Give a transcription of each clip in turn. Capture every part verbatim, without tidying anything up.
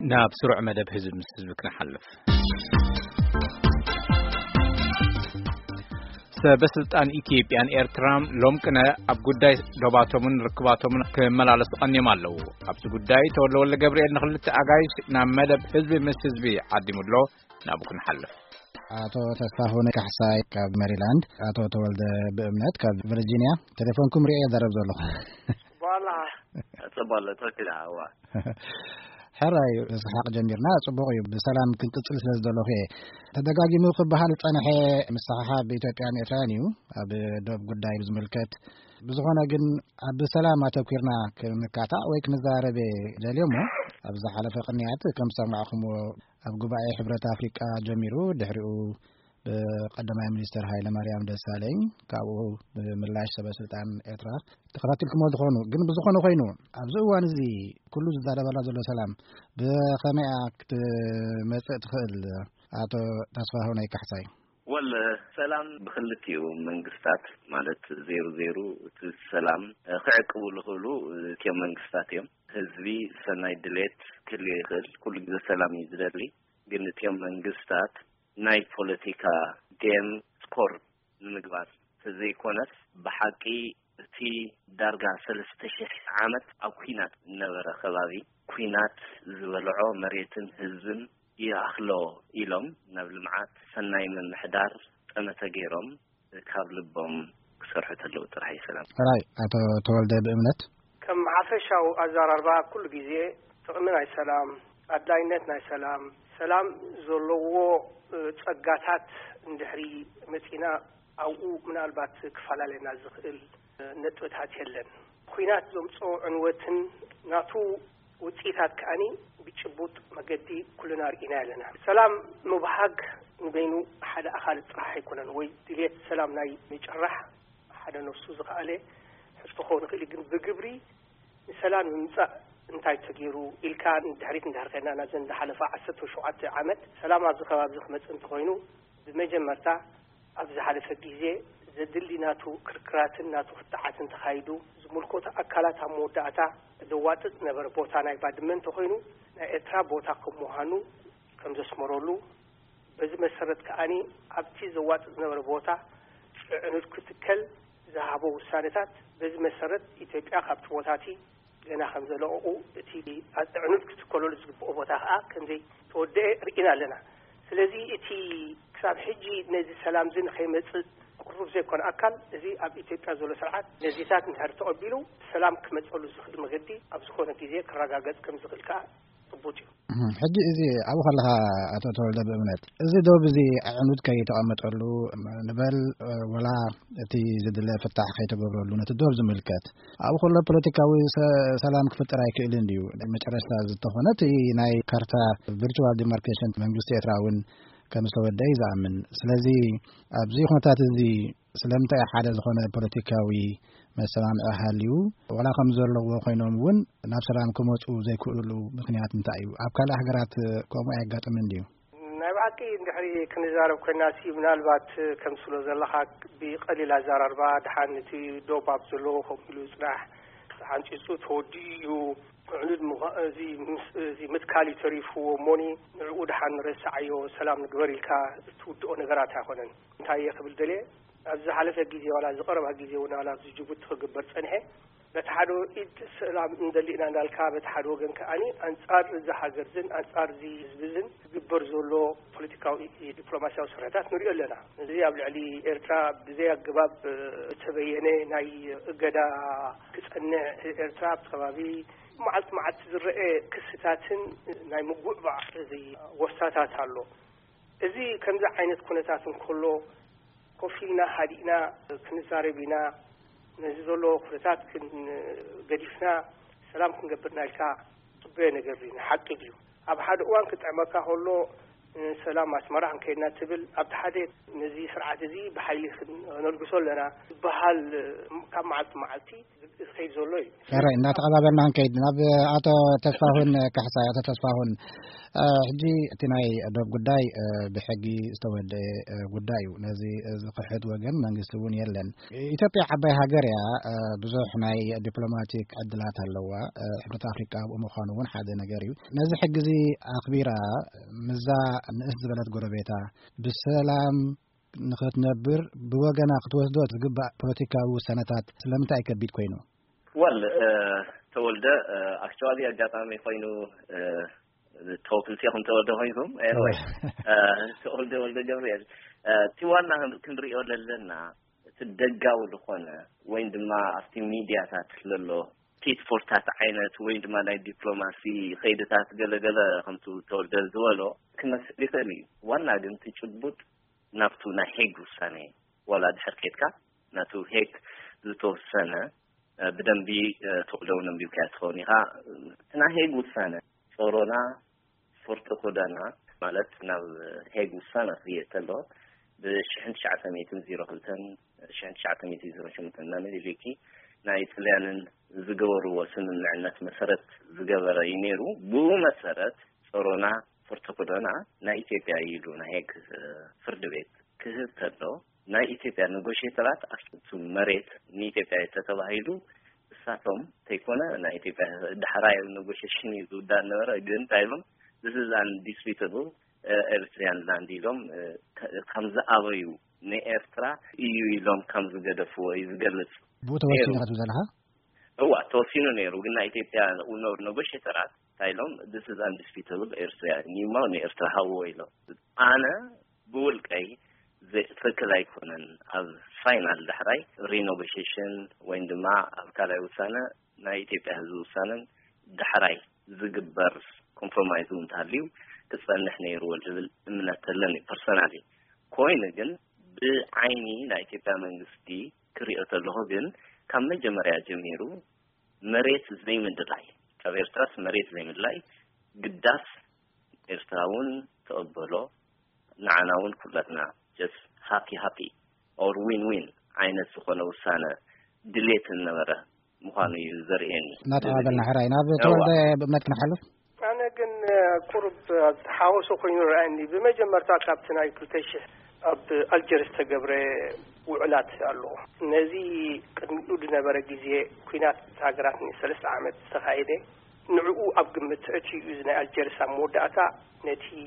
ناب سرع مدب حزب مسحزبك نحلف سبسلطان ኢትዮጵያን ኤርትራም ሎምቅነ ኣብ ጉዳይ ዶባቶምን ርክባቶምን ከመላለስ ቀንየም አለው ኣብዚ ጉዳይ ተወለወለ ገብርኤል ንኽልተ አጋይሽ ናብ መደብ ህዝቢ ምስ ህዝቢ ዓዲሙሎ ናቡክን ሓልፍ አቶ ተስፋሁን ካሕሳይ ካብ ሜሪላንድ አቶ ተወልደ በእምነት ካብ ቨርጂኒያ ቴሌፎንኩም ሪኤ ዘረብ ዘሎ ዋላ ተባለ ተክላዋ حراي صحاق جميرنا صبغي بسلام كنت تصل سلازدلو خي تدغاغيمو خبحال صنحه مسحها بإثيوبيا نيرانيو اب دوب غداي بزملكت بزغونه ግን اب سلام አተኩርና ከመካታ ወይ ከመዛረበ ጀሊሞ አብዛ حلف قنيات كم سمعكم اب ጉባኤ ህብረት አፍሪካ ጀሚሩ ድሕሪኡ በቀደማይ ሚኒስተር ኃይለ ማርያም ደሳለኝ ካብኡ ምላሽ ሰበስልጣን ኤርትራ ተከታተልኩም ወድኾኑ ግን ብዙኾነ ኮይኑ ኣብዚ እዋን እዚ ኩሉ ዝዛረበላ ዘሎ ሰላም በኸመይ አክት መጽእ ትኽእል አቶ ተስፋሁን ካሕሳይ ወል ሰላም ብክልቲኡ መንግስታት ማለት ዜሮ ዜሮ ሰላም ክዕቅቡ ለሁሉ ቲም መንግስታት እዮም ህዝቢ ሰናይ ድሌት ክል ይኽእል ኩሉ ግዜ ሰላም ይዝደሊ ግን ቲም መንግስታት ናይ ፖለቲካ ጌም ስኮር ንምግባር ስለዚህ ኮነስ በሐቂ እቲ ዳርጋ ሰለስተ ሺህ ዓመት ኣብ ኩናት ነበረ ከባቢ ኩናት ዝበልዖ መሬትን ህዝብን ይኣኽሎ ኢሎም ናብ ልምዓት ሰናይ ምምሕዳር ጠመተ ገይሮም ካብ ልቦም ክሰርሑ ተለው ጥራሕ ሰላም ራይ አቶ ተወልደ በእምነት ከም ዓፈሻው አዛራርባ ኩሉ ግዜ ጥቕሚ ናይ ሰላም ኣድላይነት ናይ ሰላም ሰላም ዘለዎ ጸጋታት እንድሕሪ መጽና አው ምናልባት ክፋላለና ዝኽእል ነጥብታት የለን ኩናት ዘምጾ ዕንወትን ናቱ ውጪታት ካኒ ቢጭቡጥ መገዲ ኩልና ርኢና ያለና ሰላም ምብሃግ ንበይኑ ሓደ አኻል ጥራሕ ይኮነን ወይ ድሌት ሰላም ናይ ምጭራህ ሓደ ነፍሱ ዝኻለ ሕዝተኾን ክሊ ግን በግብሪ ሰላም ምምጻእ እንታይ ተገይሩ ኢልካን ድሕሪት እንዳርከና ናዘን ዳሓለፈ ዓሰርተ ሸውዓተ ዓመት ሰላም ኣብ ዝኸባቢ ዝኽመጽ እንትኾይኑ ብመጀመርታ ኣብ ዝሓለፈ ግዜ ዘድሊናቱ ክርክራትን ናቱ ፍትሓትን ተኻይዱ ዝምልኮቱ ኣካላት ኣብ መወዳእታ ዘዋጥጥ ነበረ ቦታ ናይ ባድመ እንተኾይኑ ናይ ኤርትራ ቦታ ከምዃኑ ከም ዘስመረሉ በዚ መሰረት ከኣኒ ኣብቲ ዘዋጥጥ ነበረ ቦታ ዕኑድ ክትከል ዝሃቦ ውሳኔታት በዚ መሰረት ኢትዮጵያ ካብቲ ቦታቲ ገና ከም ዘለኦ እቲ ኣጥዕኑት ክትከለሉ ዝግብኦ ቦታ ከዓ ከምዘይ ተወደአ ርኢና ኣለና ስለዚ እቲ ክሳብ ሕጂ ነዚ ሰላም ዝን ከይመጽእ ቁሩብ ዘይኮነ ኣካል እዚ ኣብ ኢትዮጵያ ዘሎ ስርዓት ነዚታት እንድሕር ተቐቢሉ ሰላም ክመጽሉ ዝኽእል መገዲ ኣብ ዝኾነ ግዜ ክረጋገጽ ከም ዝኽእል ከዓ ጥቡጥ እዩ ሕጂ እዚ ኣብ ከለኻ አቶ ተወልደ በእምነት እዚ ዶብ እዚ ዕኑድ ከይተቐመጠሉ ንበል ወላ እቲ ዝድለ ፍታሕ ከይተገብረሉ ነቲ ዶብ ዝምልከት ኣብ ከሎ ፖለቲካዊ ሰላም ክፍጠር ኣይክእልን ድዩ መጨረሻ ዝተኾነት ናይ ካርታ ቪርቹዋል ዲማርኬሽን መንግስቲ ኤርትራውን ከም ዝተወደይ ዝኣምን ስለዚ ኣብዚ ኩነታት እዚ ስለምንታይ ሓደ ዝኾነ ፖለቲካዊ መሰማምዒ ሃልዩ ወላ ከም ዘለዎ ኮይኖም እውን ናብ ሰላም ክመፁ ዘይክእሉ ምክንያት እንታይ እዩ ኣብ ካልእ ሃገራት ከምኡ ኣያጋጥምን ድዩ ናይ ባዕቂ እንድሕሪ ክንዛረብ ኮይናሲ ምናልባት ከም ስሎ ዘለኻ ብቐሊል ኣዘራርባ ድሓን እቲ ዶባብ ዘለዎ ከምኡ ኢሉ ፅናሕ ሓንፂፁ ተወዲኡ ዕኑድ እዚ እዚ ምትካሊ ተሪፍዎ ሞኒ ንዕኡ ድሓን ረሳዓዮ ሰላም ንግበር ኢልካ ትውድኦ ነገራት ኣይኮነን እንታይ የኽብል ደልየ ኣብዚ ሓለፈ ግዜ ዋላ ዝቐረባ ግዜ እውን ዋላ ዝጅቡቲ ክግበር ፀንሐ በቲ ሓደ ኢድ ሰላም እንደሊእና እንዳልካ በቲ ሓደ ወገን ከኣኒ ኣንጻር እዚ ሃገር ዝን ኣንጻር እዚ ህዝቢ ዝን ዝግበር ዘሎ ፖለቲካዊ ዲፕሎማሲያዊ ስራሕታት ንሪኦ ኣለና እዚ ኣብ ልዕሊ ኤርትራ ብዘይ ኣገባብ ዝተበየነ ናይ እገዳ ክጸንዕ ኤርትራ ኣብቲ ከባቢ መዓልቲ መዓልቲ ዝረአ ክስታትን ናይ ምጉዕባዕ እዚ ወሳታት ኣሎ እዚ ከምዚ ዓይነት ኩነታት እንከሎ ኮፊልና ሃዲእና ክንዛረቢና ነዚ ዘሎ ኩነታት ገዲፍና ሰላም ክንገብርና ኢልካ ጽቡቕ ነገር እዩ ሓቂ እዩ ኣብ ሓደ እዋን ክጥዕመካ ከሎ ሰላም ኣስመራ ክንከይድና ትብል ኣብቲ ሓደ ነዚ ስርዓት እዚ ብሓይሊ ክንነልግሶ ኣለና ዝበሃል ካብ መዓልቲ መዓልቲ خيد زولوي كره إن تقابلنا عن كيد نب أتو تسفاهن كحسا أتو تسفاهن حجي تناي دوب قداي بحقي استود قداي نزي قحط وجن من يستوون يلن إثيوبيا حبي هاجريا بزوح ناي دبلوماتيك عدلات هاللوا حبة أفريقيا ومخانون حدا نجاريو نزي حجزي أخبيرا مزا نقصد بلد قربيتا بالسلام نخت نبر بوجنا خطوة تجيب بوليتيكا وسنتات سلمت أي كبيت كوينو. well تولده actually أجاتامي كوينو توكل سيهم تولده هايهم anyway تولده تولده جميل توانا كنري أول لنا تدقاو لخونا وين دما أفتي ميديا تاتللو تيت فورتات عينت وين دما لاي دبلوماسي خيدتات جل جل خمسو تولده زوالو كنا سريخلي وانا دم تجبط نفتو نهيج وسنة ولا دحركتك نتو هيك زتو سنة بدن بي تقولون بيكاتوني ها نهيج وسنة صورنا فرت خدنا مالت نال هيج وسنة في تلو بشحن شعة ميتين زيرو خلتن شحن شعة ميتين زيرو شمتن نامي ليكي نايت لأن زجور وسن العنات مسرت زجور ينيرو بو مسرت صورنا فرتقدنا نا إثيوبيا يلونا هيك فرد بيت كذب تلو نا إثيوبيا نغوشيترات أكتو مريت ني إثيوبيا تتباهيلو ساتهم تيكونا نا إثيوبيا دحراي نغوشيشن يزودان نورا جن تايلهم this is undisputable Eritrean land يلوم كمزة أبيو ني إرترا إيو يلوم كمزة جدفو يزجلس بو توسين غتوزلها هو توسينو نيرو قلنا إثيوبيا ونور نغوشيترات تايلهم this is undisputable Eritrea نيما نيرترا هاويلو أنا بقول كي زي فكرة يكونن از فاينل دحراي رينوفيشن وين دما أفكار وسنة نايتي بهزو سنة دحراي زجبر كومبرومايزون تهليو تسأل نحن يروج من التلني personally كوين جن بعيني نايتي بمنجستي كريئة اللهجن كم جمرة جميرو مريت زي من دلاي كبيرتراس مريت زي من دلاي قداس إرتاون تقبلو نعناون كلنا just happy happy or win win عين السخونة والسنة دليت النمرة مخاني يزريني نتقابلنا حراي ناب تولد بمتكن حلف أنا كن قرب حاوس وخينو رأني بمجمرتا كابتن أي كلتش أب الجرس تجبره وعلات الله نزي قد نودنا برجزي كينات تاجراتني ثلاث عامات سخايدة نعو أبقمت أشي يزنا الجرس مودعتا نتي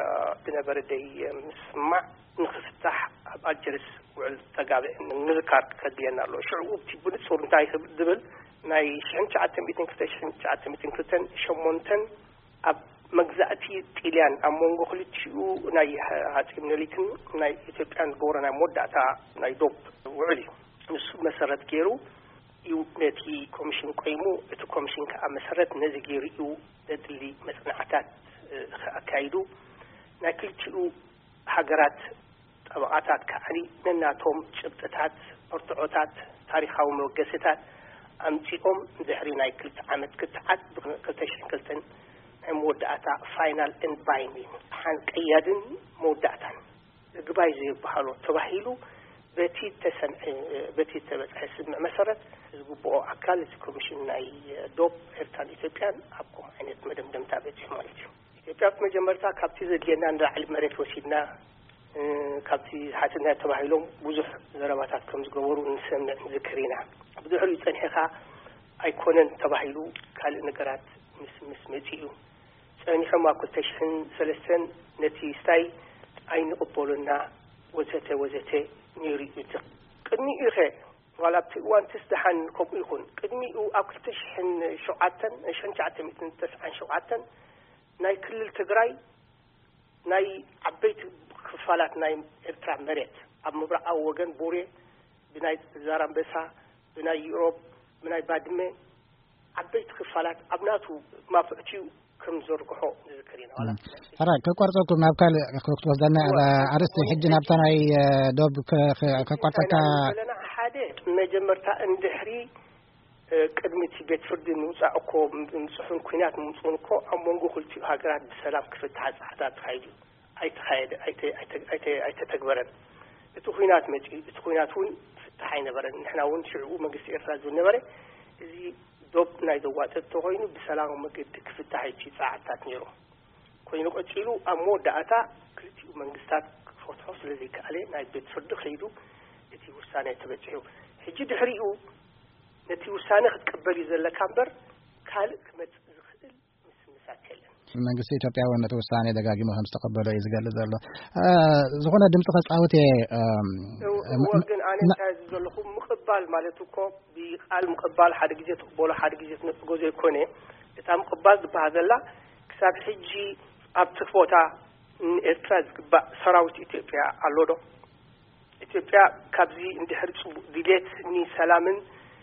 بنبردي مسمع نخفتح الجرس والتجابة نذكر كدينا الله شعوب تبون تصور نتاعي دبل ناي شن شعتم بيتن كتش شن شعتم بيتن كتن شمونتن أب مجزأتي تيلان أمونغو خلتشيو ناي هاتي من ليكن ناي يتبقى بورنا مودعتا ناي دوب وعلي نس مسرت كيرو يو نتي كوميشن قيمو اتو كوميشن كأمسرت نزجيري يو ندلي مصنعات أكايدو ناكلتشيو حجرات طبقات كأني نناتهم شبتات أرتعوتات تاريخها وموجستات أمتيهم ذهري نايكلت عمد كتعد كلتشين كلتن مودعتا فاينال إند باينين حان قيادن مودعتان قباي زي بحالو تباهيلو بتي تسمع بتي تبع سمع مسرت زبو أكال كوميشن ناي دوب إرتان إثيوبيان أبقوا عينت مدام دم تابعتي مالتي إثيوبيا مجمرتا كابتي زدينا عند علم مريت وسيدنا كابتي حاتنا تباهيلهم بوزح زرابات كم زجورو نسمع ذكرينا بدو حلو تنحيها أيكونن تباهيلو كال نقرات مس مس متيو ثاني حما كنتشحن ثلاثين نتي ستاي أين قبولنا وزته وزته نيري يتق قدمي إخي ولا بتوان تستحن كم يكون قدمي أو أكتشحن شعاتن شن شعاتن مثل تسعن شعاتن ناي كل التجراي ناي عبيت كفالات ناي إرترا مريت أب مبرع أو وجن بوري بناي زارم بسا بناي يوروب بناي بادمة عبيت كفالات أبناتو ما فتيو كم زرقه ذكرين ولا هرا كقرطكم نابكال كوزدنا على عرس الحج نابتنا أي دوب كقرطك لنا حادث مجمرتا اندحري قدمتي بيت فرد نوصعكو مصحون كينات مصونكو امونغو خلتي هاغرات بسلام كفتح صحات خايدو اي تخايد اي اي اي تتكبرن اتو كينات متي اتو كيناتون فتحي نبرن نحنا ون شعوب مجلس ارفاز نبره እዚ ዶብ ናይ ደዋጠት ተኮይኑ ብሰላም መገድ ክፍታሕ ይቺ ጻዓታት ነይሩ ኮይኑ ቆጪሉ ኣብ መወዳእታ ክልቲኡ መንግስታት ፎቶ ስለዚ ካለ ናይ ቤት ፍርድ ኸይዱ እቲ ውሳኔ ተበጽሑ ሕጂ ድሕሪኡ ነቲ ውሳኔ ክትቀበል ዘለካ እምበር ካልእ ክመጽእ ዝኽእል ምስምሳከለ መንግስቲ ኢትዮጵያ ወነተ ውሳኔ ደጋጊሙ ከም ዝተቀበለ እዩ ዝገልጽ ዘሎ ዝኾነ ድምጽ ከጻውት ወግን ኣነ እንታይ ዘለኹም ምቕባል ማለት እኮ ብቃል ምቕባል ሓደ ግዜ ተቀበሎ ሓደ ግዜ ትነጥጎ ዘይኮነ እታ ምቕባል ዝበሃል ዘላ ክሳብ ሕጂ ኣብቲ ቦታ ኤርትራ ዝግባእ ሰራዊት ኢትዮጵያ ኣሎ ዶ ኢትዮጵያ ካብዚ እንድሕር ጽቡቕ ድሌት ንሰላምን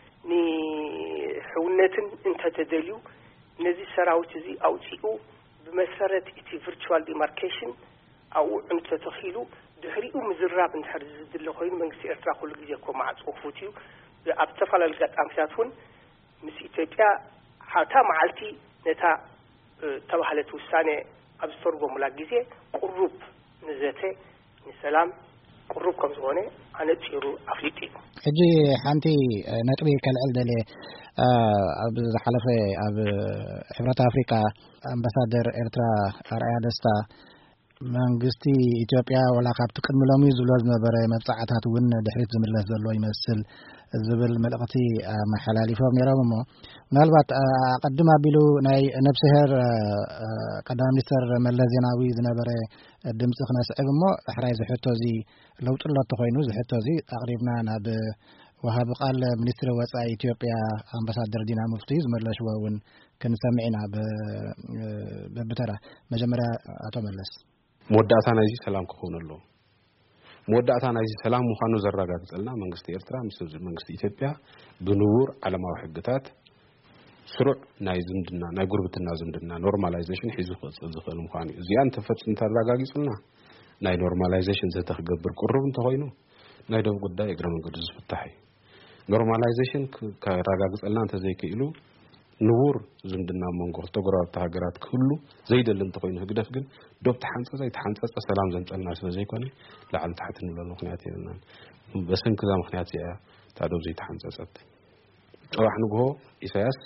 ንሕውነትን እንተተደልዩ ነዚ ሰራዊት እዚ ኣውፂኡ ብመሰረት እቲ ቨርቹዋል ዲማርኬሽን ኣው እንተተኺሉ ድሕሪኡ ምዝራብ እንድሕር ዝድለ ኮይኑ መንግስቲ ኤርትራ ኩሉ ግዜ እኮ ማዕጽፉት እዩ ኣብ ዝተፈላለዩ ገጣምታት እውን ምስ ኢትዮጵያ ሓታ መዓልቲ ነታ ተባህለት ውሳኔ ኣብ ዝተርጎሙላ ግዜ ቁሩብ ንዘተ ንሰላም ቁሩብ ከም ዝኾነ ኣነ ፂሩ ኣፍሊጥ እዩ ሕጂ ሓንቲ ነጥቢ ከልዕል ደለ ኣብ ዝሓለፈ ኣብ ሕብረት ኣፍሪካ ኣምባሳደር ኤርትራ ኣርኣያ ደስታ መንግስቲ ኢትዮጵያ ወላ ካብቲ ቅድሚ ሎሚ ዝብሎ ዝነበረ መብጻዕታት እውን ድሕሪት ዝምለስ ዘሎ ይመስል ዝብል መልእኽቲ መሓላሊፎም ነይሮም እሞ ምናልባት ቀድም ኣቢሉ ናይ ነብስሄር ቀዳማይ ሚኒስተር መለስ ዜናዊ ዝነበረ ድምፂ ክነስዕብ እሞ ሕራይ ዝሕቶ እዚ ለውጥ ሎት ኮይኑ ዝሕቶ እዚ ኣቕሪብና ናብ ወሃብ ቃል ሚኒስትሪ ወጻኢ ኢትዮጵያ ኣምባሳደር ዲና ሙፍቲ ዝመለስዎ እውን ክንሰምዕ ኢና በብተራ መጀመርያ ኣቶ መለስ መወዳእታ ናይዚ ሰላም ክኾን ኣሎ መወዳእታ ናይዚ ሰላም ምዃኑ ዘረጋግጽልና መንግስቲ ኤርትራ ምስ መንግስቲ ኢትዮጵያ ብንቡር ዓለማዊ ሕግታት ስሩዕ ናይ ዝምድና ናይ ጉርብትና ዝምድና ኖርማላይዜሽን ሒዙ ክቅጽል ዝኽእል ምዃኑ እዚኣ እንተፈጽም ተረጋጊጽልና ናይ ኖርማላይዜሽን ዘተኽገብር ቁሩብ እንተኾይኑ ናይ ደብ ጉዳይ እግረ መንገዲ ዝፍታሕ እዩ ኖርማላይዜሽን ከረጋግጽልና እንተዘይክኢሉ ንቡር ዝምድና መንጎ ተጎራብቲ ሃገራት ክህሉ ዘይደል እንተኾይኑ ህግደፍ ግን ዶብ ተሓንጸጸ ይተሓንጸጸ ሰላም ዘምጸልና ስለዘይኮነ ላዕሊ ታሕቲ ንብለሉ ምኽንያት የለና በስንኪ ዛ ምኽንያት እያ ታ ዶብ ዘይተሓንጸጸት ጽባሕ ንግሆ ኢሳያስ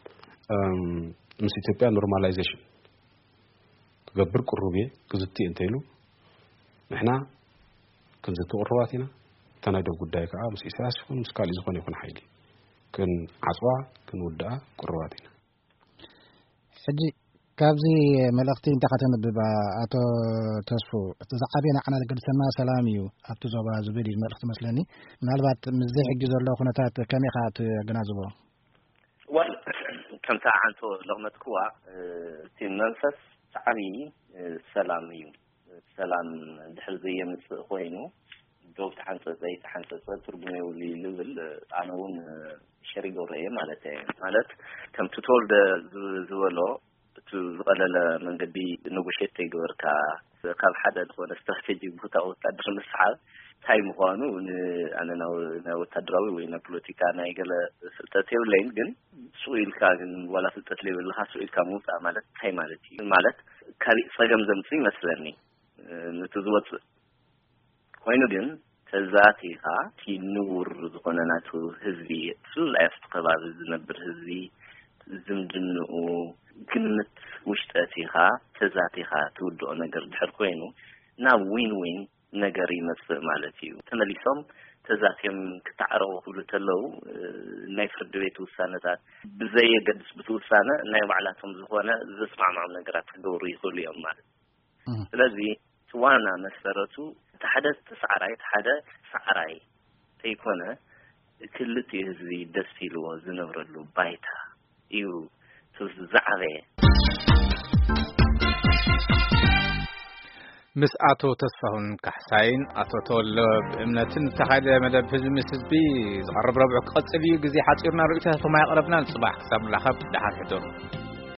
ምስ ኢትዮጵያ ኖርማላይዜሽን ክገብር ቁሩብ እየ ክዝቲ እንተይሉ ንሕና ክንዝቲ ቁሩባት ኢና ተናይ ዶብ ጉዳይ ከዓ ምስ ኢሳያስ ይኹን ምስ ካልእ ዝኾነ ይኹን ሓይሊ كن عصوا كن ودا قرواتنا حجي كابزي ملختي انت خاتم ببا اتو تسفو تزعبينا عنا لقدسنا سلاميو ابتو زوبا زبيدي ملخت مسلني من البات مزي حجي زلو خناتات كمي خات جنازبو وال كم تعانتو لغمت كوا تي منفس تعالي سلاميو سلام دحل زي مس خوينو دوب تحنصص زي تحنصص ترجمه ولي ليفل انا ون شري غوريه معناته ማለት ከም ትቶልደ ዝወሎ ዝቀለለ መንገዲ ንጉሽት ይግበርካ ካብ ሓደ ዝኾነ ስትራቴጂክ ቦታ ወታደር መስሓብ ታይ ምዃኑ ኣነ ነው ወታደራዊ ወይ ና ፖለቲካ ናይ ገለ ፍልጠት የብለይን ግን ሱኢልካ ግን ወላ ፍልጠት ለብልካ ሱኢልካ ሙጣ ማለት ታይ ማለት እዩ ማለት ካሊ ሰገም ዘምጽ ይመስለኒ ንትዝወጽ ኮይኑ ግን ተዛቲኻ ቲኑር ዝኾነናቱ ህዝቢ ፍላይ አስተቀባብ ዝነብር ህዝቢ ዝምድንኡ ግምት ውሽጠቲኻ ተዛቲኻ ትውድኦ ነገር ድሕር ኮይኑ ናብ ዊን ዊን ነገር ይመስል ማለት እዩ ተመሊሶም ተዛቲም ክታዕረው ሁሉ ተለው ናይ ፍርድ ቤት ውሳነታት ብዘይ ገድስ ብትውሳነ ናይ ባዕላቶም ዝኾነ ዝስማዕማዕ ነገራት ክገብሩ ይኽእሉ እዮም ማለት ስለዚህ ዋና መሰረቱ ተሐደስ ተሳራይ ተሐደ ሳራይ ተይኮነ ክልት ህዝቢ ደስ ይልዎ ዝነብረሉ ባይታ እዩ ተዛዕበ ምስ አቶ ተስፋሁን ካሕሳይን አቶ ተወለ በእምነትን ተኻደ መደብ ህዝቢ ምስ ህዝቢ ዝቀርብ ረብዑ ቅጽል እዩ ግዜ ሓጺርና ርእይታ ተማይ ቀረብና ጽባሕ ክሳብ ላኸብ ደሓር ሕዶ